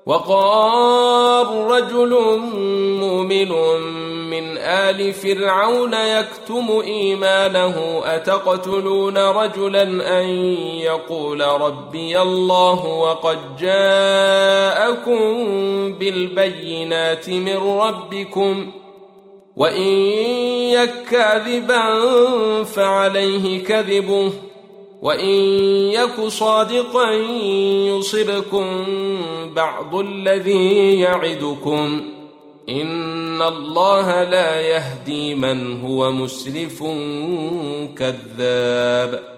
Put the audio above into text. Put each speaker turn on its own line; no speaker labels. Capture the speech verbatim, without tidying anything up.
وقال رجل مؤمن من آل فرعون يكتم إيمانه أتقتلون رجلا أن يقول ربي الله وقد جاءكم بالبينات من ربكم وإن يك كاذبا فعليه كذبه وإن يك صادقا يصبكم بعض الذي يعدكم إن الله لا يهدي من هو مسرف كذاب.